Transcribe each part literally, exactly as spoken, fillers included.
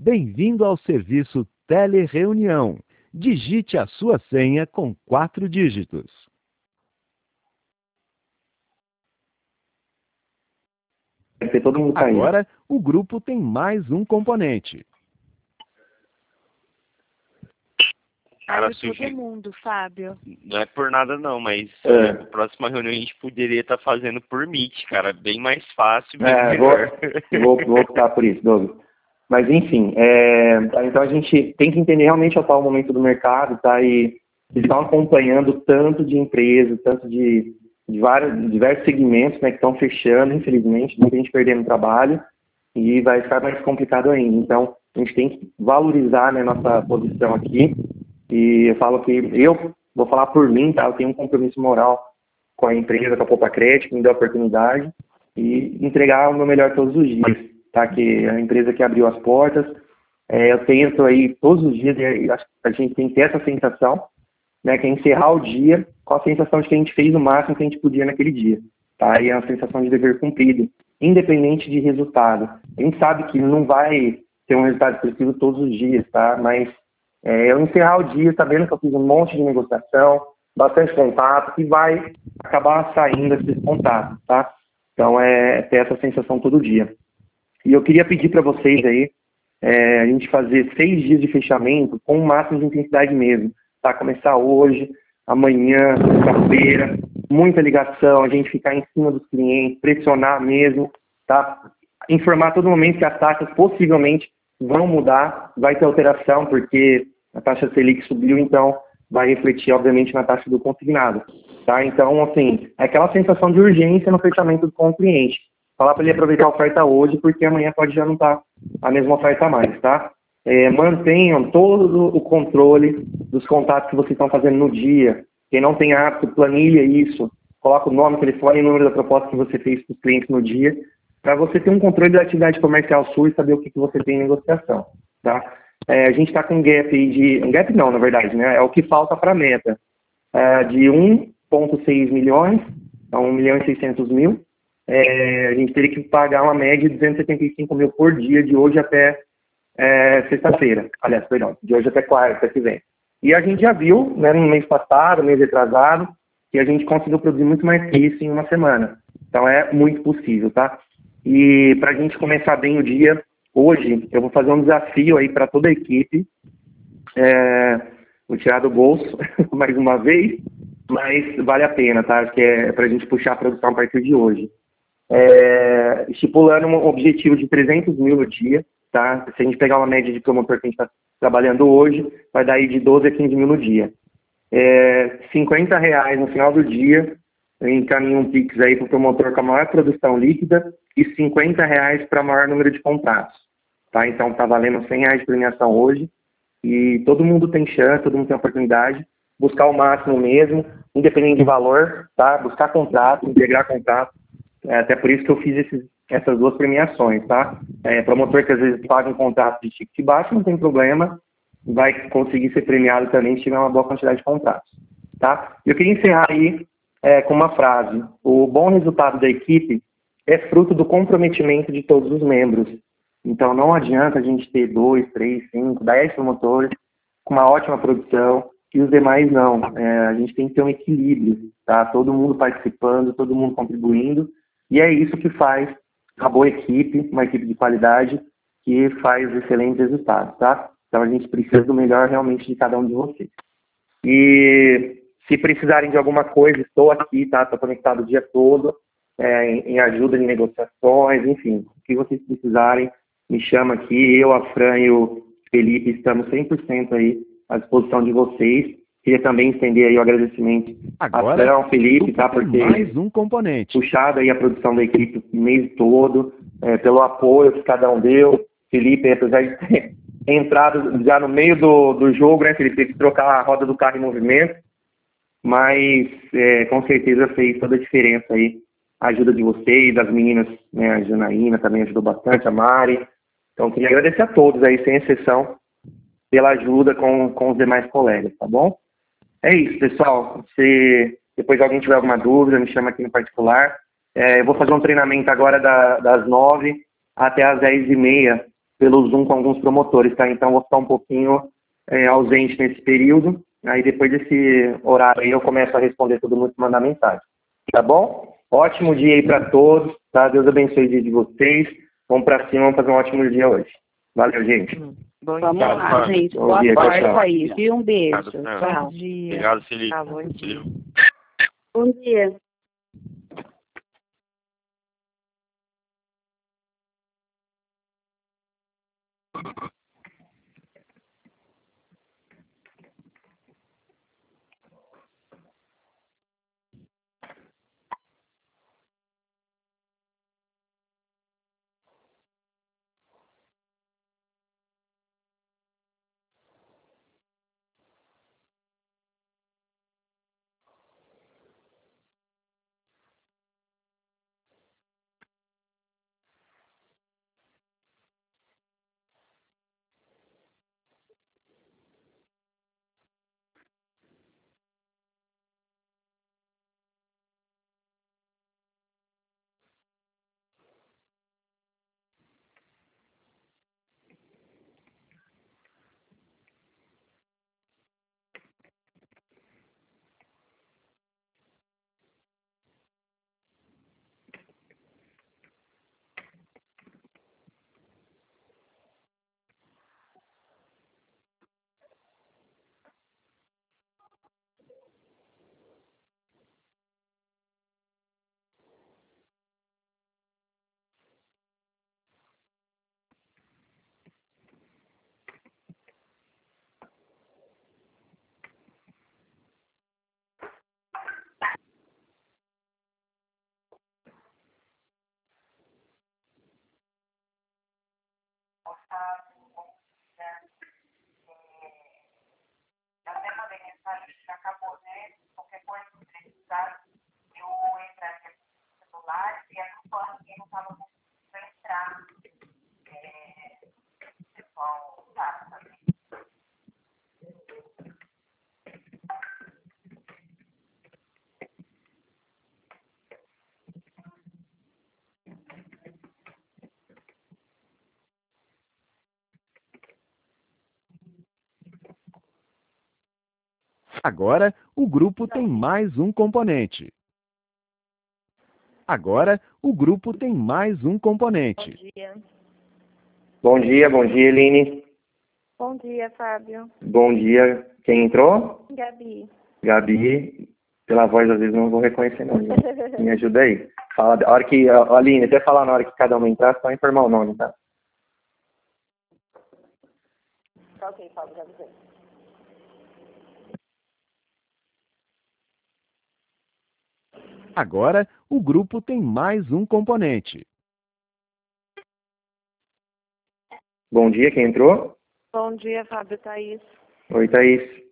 Bem-vindo ao serviço Telereunião. Digite a sua senha com quatro dígitos. Porque todo mundo tá Agora, aí. o grupo tem mais um componente. Cara, Abre todo mundo, Fábio. não é por nada não, mas É. a próxima reunião a gente poderia estar fazendo por Meet, cara. Bem mais fácil, bem É, vou, melhor. vou, vou optar por isso, Douglas. Mas, enfim, é, então a gente tem que entender realmente o atual momento do mercado, tá? E eles estão acompanhando tanto de empresas, tanto de, de vários, diversos segmentos, né, que estão fechando, infelizmente, muita gente perdendo trabalho, e vai ficar mais complicado ainda. Então, a gente tem que valorizar, né, nossa posição aqui, e eu falo que eu vou falar por mim, tá? Eu tenho um compromisso moral com a empresa, com a Poupa Crédito, que me deu a oportunidade, e entregar o meu melhor todos os dias, tá? Que a empresa que abriu as portas, é, eu tento aí todos os dias, e a gente tem que ter essa sensação, né? Que é encerrar o dia com a sensação de que a gente fez o máximo que a gente podia naquele dia, tá? E é uma sensação de dever cumprido, independente de resultado. A gente sabe que não vai ter um resultado expressivo todos os dias, tá? Mas é, eu encerrar o dia sabendo que eu fiz um monte de negociação, bastante contato, e vai acabar saindo esses contatos, tá? Então, é ter essa sensação todo dia. E eu queria pedir para vocês aí, é, a gente fazer seis dias de fechamento com o máximo de intensidade mesmo, tá? Começar hoje, amanhã, sexta-feira, muita ligação, a gente ficar em cima dos clientes, pressionar mesmo, tá? Informar a todo momento que as taxas possivelmente vão mudar, vai ter alteração, porque a taxa Selic subiu, então vai refletir, obviamente, na taxa do consignado, tá? Então, assim, é aquela sensação de urgência no fechamento com o cliente. Falar para ele aproveitar a oferta hoje, porque amanhã pode já não estar a mesma oferta mais, tá? É, mantenham todo o controle dos contatos que vocês estão fazendo no dia. Quem não tem hábito, planilha isso. Coloca o nome, telefone e número da proposta que você fez para os clientes no dia, para você ter um controle da atividade comercial sua e saber o que, que você tem em negociação, tá? É, a gente está com um gap aí de... Um gap não, na verdade, né? É o que falta para a meta. É, de um vírgula seis milhões a um milhão e seiscentos mil. É, a gente teria que pagar uma média de duzentos e setenta e cinco mil por dia, de hoje até é, sexta-feira. Aliás, perdão, de hoje até quarta que vem. E a gente já viu, né, no mês passado, mês retrasado, que a gente conseguiu produzir muito mais que isso em uma semana. Então é muito possível, tá? E para a gente começar bem o dia, hoje eu vou fazer um desafio aí para toda a equipe. É, vou tirar do bolso mais uma vez, mas vale a pena, tá? Acho que é para a gente puxar a produção a partir de hoje. É, estipulando um objetivo de trezentos mil no dia, tá? Se a gente pegar uma média de promotor que a gente está trabalhando hoje, vai dar aí de doze a quinze mil no dia. É, cinquenta reais no final do dia, eu encaminho um Pix aí para o promotor com a maior produção líquida e cinquenta reais para o maior número de contratos, tá? Então tá valendo cem reais de premiação hoje e todo mundo tem chance, todo mundo tem oportunidade, buscar o máximo mesmo, independente de valor, tá? Buscar contrato, integrar contrato. É até por isso que eu fiz esses, essas duas premiações, tá? É, promotor que às vezes paga um contrato de ticket baixo, não tem problema, vai conseguir ser premiado também se tiver uma boa quantidade de contratos, tá? Eu queria encerrar aí é, com uma frase. O bom resultado da equipe é fruto do comprometimento de todos os membros. Então não adianta a gente ter dois, três, cinco, dez promotores com uma ótima produção e os demais não. É, a gente tem que ter um equilíbrio, tá? Todo mundo participando, todo mundo contribuindo. E é isso que faz uma boa equipe, uma equipe de qualidade, que faz excelentes resultados, tá? Então a gente precisa do melhor realmente de cada um de vocês. E se precisarem de alguma coisa, estou aqui, tá? Estou conectado o dia todo, é, em, em ajuda em negociações, enfim. O que vocês precisarem, me chama aqui. Eu, a Fran e o Felipe estamos cem por cento aí à disposição de vocês. Queria também estender aí o agradecimento Agora, a Fran, ao Felipe, tá? Porque mais um componente. puxado aí a produção da equipe o mês todo, é, pelo apoio que cada um deu. Felipe, apesar de ter entrado já no meio do, do jogo, né, Felipe, teve que trocar a roda do carro em movimento, mas é, com certeza fez toda a diferença aí, a ajuda de vocês, das meninas, né, a Janaína também ajudou bastante, a Mari. Então, queria agradecer a todos aí, sem exceção, pela ajuda com, com os demais colegas, tá bom? É isso, pessoal. Se depois alguém tiver alguma dúvida, me chama aqui no particular. É, eu vou fazer um treinamento agora da, das nove até as dez e meia pelo Zoom com alguns promotores, tá? Então vou ficar um pouquinho é, ausente nesse período. Aí depois desse horário aí eu começo a responder todo mundo que mandar mensagem. Tá bom? Ótimo dia aí para todos, tá? Deus abençoe o dia de vocês. Vamos para cima, vamos fazer um ótimo dia hoje. Valeu, gente. Bom Vamos dia, lá, Fábio. gente. Bom Boa dia, sorte tchau, tchau. aí, viu? Um beijo. Obrigado, Tchau. Bom dia. Obrigado, Felipe. Tá, bom dia. Bom dia. Agora, o grupo tem mais um componente. Agora, o grupo tem mais um componente. Bom dia. Bom dia, bom dia, Eline. Bom dia, Fábio. Bom dia. Quem entrou? Gabi. Gabi. Pela voz, às vezes, não vou reconhecer, não. Me ajuda aí. Fala, a hora que, a Aline, até falar na hora que cada um entrar, só informar o nome, tá? Tá ok, Fábio, já avisei. Agora, o grupo tem mais um componente. Bom dia, quem entrou? Bom dia, Fábio, Thaís. Oi, Thaís.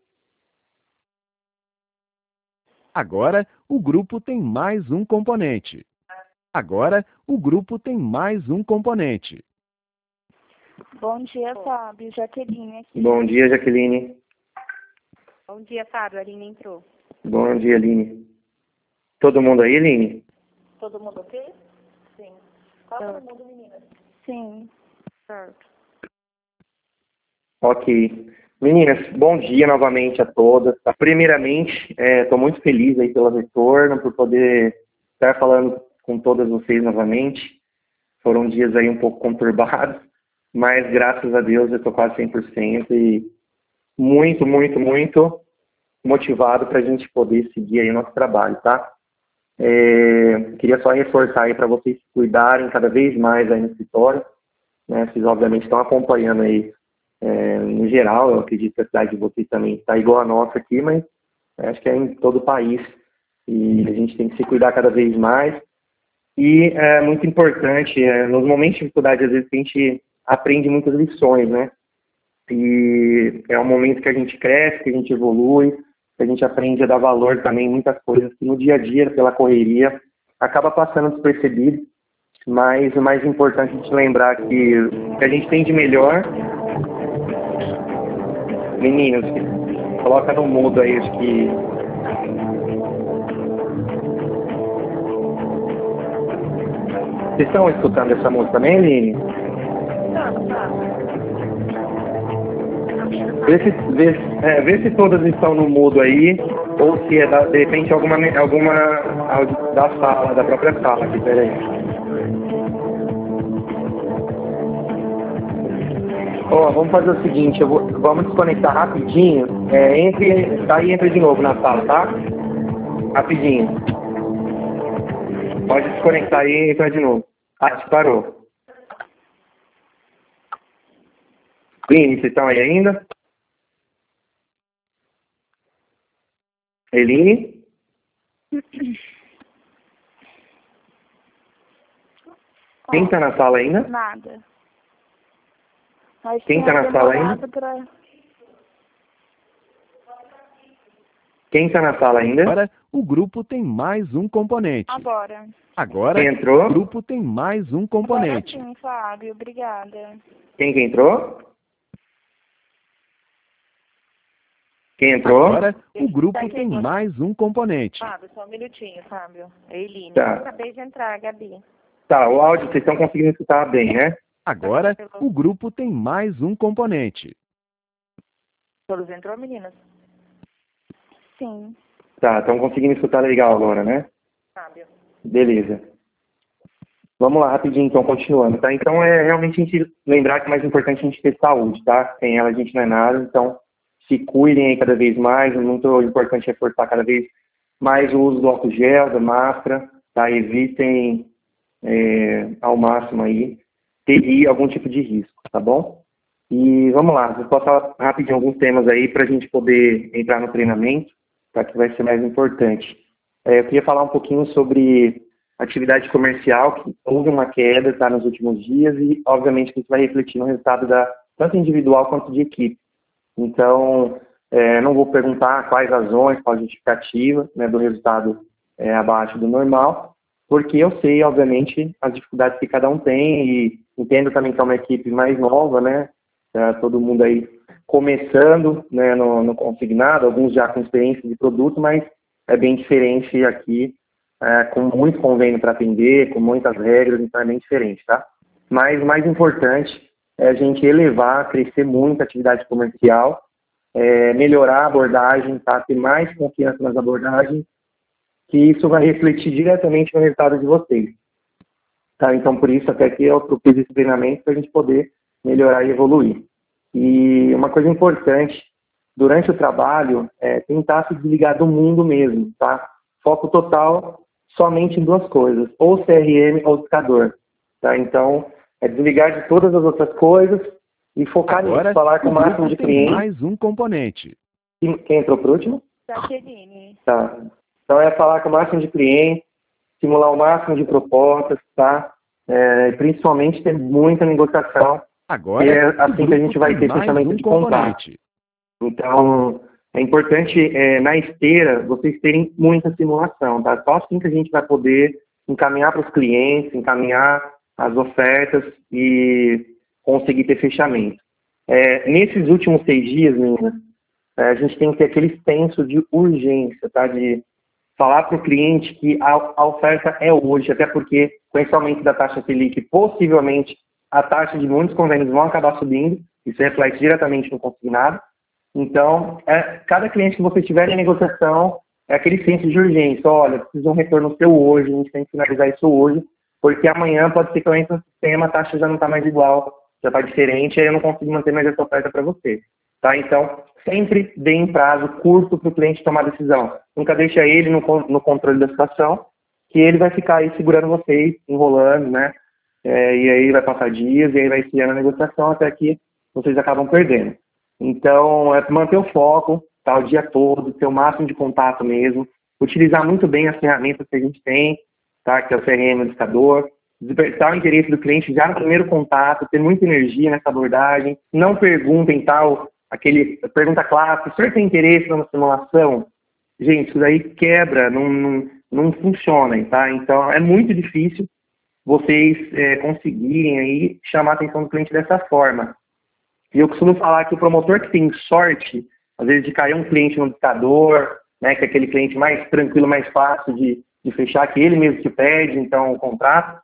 Agora, o grupo tem mais um componente. Agora, o grupo tem mais um componente. Bom dia, Fábio. Jaqueline aqui. Bom dia, Jaqueline. Bom dia, Fábio. A Aline entrou. Bom dia, Aline. Todo mundo aí, Aline? Todo mundo ok? Sim. Qual Tá. todo mundo, meninas? Sim. Certo. Ok. Meninas, bom dia novamente a todas. Primeiramente, estou muito feliz aí pelo retorno, por poder estar falando com todas vocês novamente. Foram dias aí um pouco conturbados, mas graças a Deus eu estou quase cem por cento e muito, muito, muito motivado para a gente poder seguir aí o nosso trabalho, tá? É, queria só reforçar aí para vocês se cuidarem cada vez mais aí no escritório, né? Vocês obviamente estão acompanhando aí é, no geral, eu acredito que a cidade de vocês também está igual a nossa aqui, mas acho que é em todo o país e a gente tem que se cuidar cada vez mais. E é muito importante, é, nos momentos de dificuldade, às vezes a gente aprende muitas lições, né? E é um momento que a gente cresce, que a gente evolui, que a gente aprende a dar valor também em muitas coisas que no dia a dia, pela correria, acaba passando despercebido. Mas o mais importante é a gente lembrar que o que a gente tem de melhor... Meninos, coloca no mudo aí, acho que... Vocês estão escutando essa música também, Aline? escutando, Fábio. Vê se, vê, é, vê se todas estão no mudo aí, ou se é da, de repente alguma, alguma áudio da sala, da própria sala aqui, peraí. Ó, vamos fazer o seguinte, eu vou, vamos desconectar rapidinho, é, entre, tá aí, entra de novo na sala, tá? Rapidinho. Pode desconectar aí e entrar de novo. Ah, disparou. Eline, vocês estão aí ainda? Eline? Quem está na sala ainda? Nada. Mas Quem tinha tá na sala demorado ainda? pra- Quem está na sala ainda? Agora, o grupo tem mais um componente. Agora. Agora, Quem entrou? o grupo tem mais um Agora componente. sim, Fábio. Obrigada. Quem que entrou? Quem entrou? Agora, o grupo tem mais um componente. Fábio, só um minutinho, Fábio. É Eline. Tá. Acabei de entrar, Gabi. Tá, o áudio vocês estão conseguindo escutar bem, né? Agora, o grupo tem mais um componente. Todos entrou, meninas? Sim. Tá, estão conseguindo escutar legal agora, né? Fábio. Beleza. Vamos lá, rapidinho, então, continuando, tá? Então, é realmente a gente lembrar que o mais importante é a gente ter saúde, tá? Sem ela a gente não é nada, então se cuidem aí cada vez mais, é muito importante reforçar cada vez mais o uso do álcool gel, da máscara, tá? Evitem é, ao máximo aí ter algum tipo de risco, tá bom? E vamos lá, vou passar rapidinho alguns temas aí para a gente poder entrar no treinamento, tá? Que vai ser mais importante. É, eu queria falar um pouquinho sobre atividade comercial, que houve uma queda, tá, nos últimos dias, e obviamente isso vai refletir no resultado da, tanto individual quanto de equipe. Então, é, não vou perguntar quais razões, qual a justificativa, né, do resultado é, abaixo do normal, porque eu sei, obviamente, as dificuldades que cada um tem e entendo também que é uma equipe mais nova, né, é, todo mundo aí começando, né, no, no consignado, alguns já com experiência de produto, mas é bem diferente aqui, é, com muito convênio para atender, com muitas regras, então é bem diferente, tá? Mas o mais importante é a gente elevar, crescer muito a atividade comercial, é, melhorar a abordagem, tá? Ter mais confiança nas abordagens, que isso vai refletir diretamente no resultado de vocês. Tá? Então, por isso, até que eu propus esse treinamento para a gente poder melhorar e evoluir. E uma coisa importante, durante o trabalho, é tentar se desligar do mundo mesmo, tá? Foco total somente em duas coisas, ou C R M ou discador, tá? Então, é desligar de todas as outras coisas e focar Agora, nisso, falar com o o máximo grupo de tem clientes. mais um componente. E quem entrou por último? Jaqueline. Tá. Então, é falar com o máximo de clientes, estimular o máximo de propostas, tá? É, principalmente ter muita negociação, Agora, e é o assim que a gente grupo vai tem ter mais fechamento um de contrato. componente. Então, é importante, é, na esteira, vocês terem muita simulação, tá? Só assim que a gente vai poder encaminhar para os clientes, encaminhar as ofertas e conseguir ter fechamento. É, nesses últimos seis dias, meninas, é, a gente tem que ter aquele senso de urgência, tá? De falar para o cliente que a, a oferta é hoje, até porque, com esse aumento da taxa Selic, possivelmente a taxa de muitos convênios vão acabar subindo, isso reflete diretamente no consignado. Então, é, cada cliente que você tiver em negociação, é aquele senso de urgência. Olha, preciso de um retorno seu hoje, a gente tem que finalizar isso hoje, porque amanhã pode ser que eu entre no sistema, a taxa já não está mais igual, já está diferente, aí eu não consigo manter mais essa oferta para você. Tá? Então, sempre dê em prazo curto para o cliente tomar decisão. Nunca deixa ele no, no controle da situação, que ele vai ficar aí segurando vocês, enrolando, né? É, e aí vai passar dias, e aí vai esfriando a negociação até que vocês acabam perdendo. Então, é manter o foco, tá, o dia todo, ter o máximo de contato mesmo, utilizar muito bem as ferramentas que a gente tem, tá, que é o C R M, o indicador, despertar o interesse do cliente já no primeiro contato, ter muita energia nessa abordagem, não perguntem tal, aquele pergunta clássica, o senhor tem interesse numa simulação? Gente, isso daí quebra, não, não, não funciona, tá? Então, é muito difícil vocês é, conseguirem aí chamar a atenção do cliente dessa forma. E eu costumo falar que o promotor que tem sorte, às vezes, de cair um cliente no indicador, né, que é aquele cliente mais tranquilo, mais fácil de, de fechar, que ele mesmo que pede, então, o contrato,